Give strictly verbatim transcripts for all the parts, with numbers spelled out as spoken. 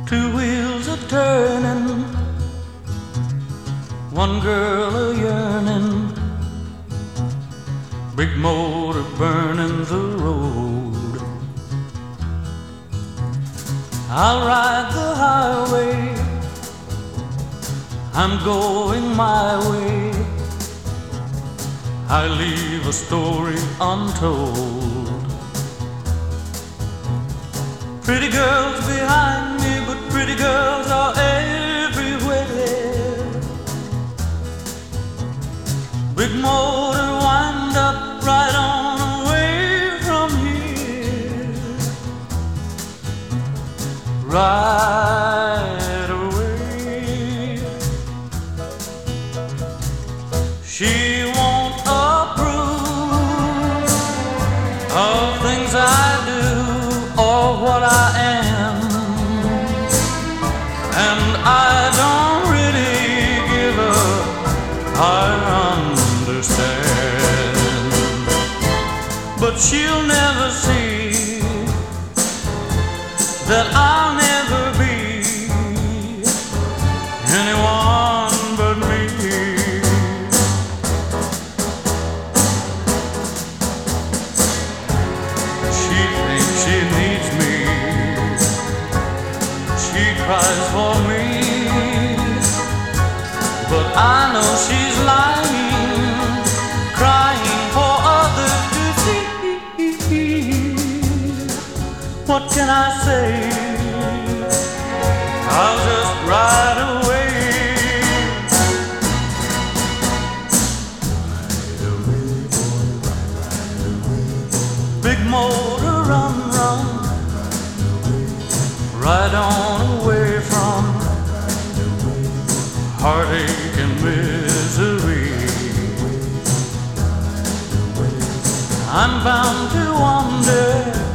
Two wheels a turning, one girl a yearning, big motor burning the road. I'll ride the highway, I'm going my way. I leave a story untold. Pretty girls behind me, but pretty girls are everywhere. Big motor wind up right on away from here. Right away. She won't approve of things I do or what I am, and I don't really give a I understand. But she'll never see that I'll never be anyone but me. She thinks she needs me, she cries for me, but I know she's lying, crying for others to see. What can I say? I'll just ride away. Big motor, run, run, ride on away from heartache and misery. I'm bound to wander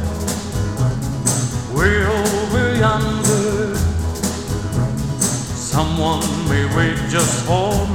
way over yonder. Someone may wait just for